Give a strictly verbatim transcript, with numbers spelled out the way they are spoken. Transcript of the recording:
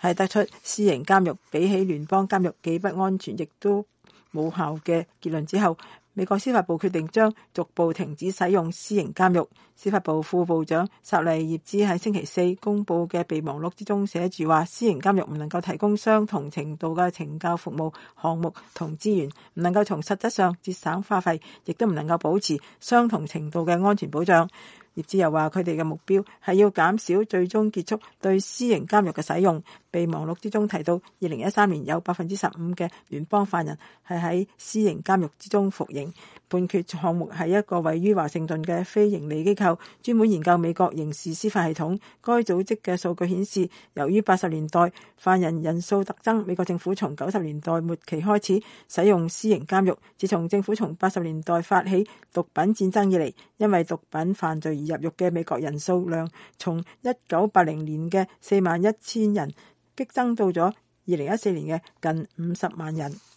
係得出私營監獄比起聯邦監獄既不安全亦都冇效嘅結論之後，美國司法部決定將逐步停止使用私營監獄。司法部副部長薩利葉茲喺星期四公佈嘅備忘錄之中寫住話，私營監獄唔能夠提供相同程度嘅懲教服務項目同資源，唔能夠從實質上節省花費，亦都唔能夠保持相同程度嘅安全保障。葉茲又話佢哋嘅目標係要減少最終結束對私營監獄嘅使用。備忘錄之中提到，二零一三年有百分之十五嘅聯邦犯人係喺私營監獄之中服刑。判決項目係一個位於華盛頓嘅非營利機構，專門研究美國刑事司法系統。該組織嘅數據顯示，由於八十年代犯人人數特增，美國政府從九十年代末期開始使用私營監獄。自從政府從八十年代發起毒品戰爭以嚟，因為毒品犯罪而入獄嘅美國人數量從一九八零年嘅四萬一千人激增到咗二零一四年嘅近五十萬人。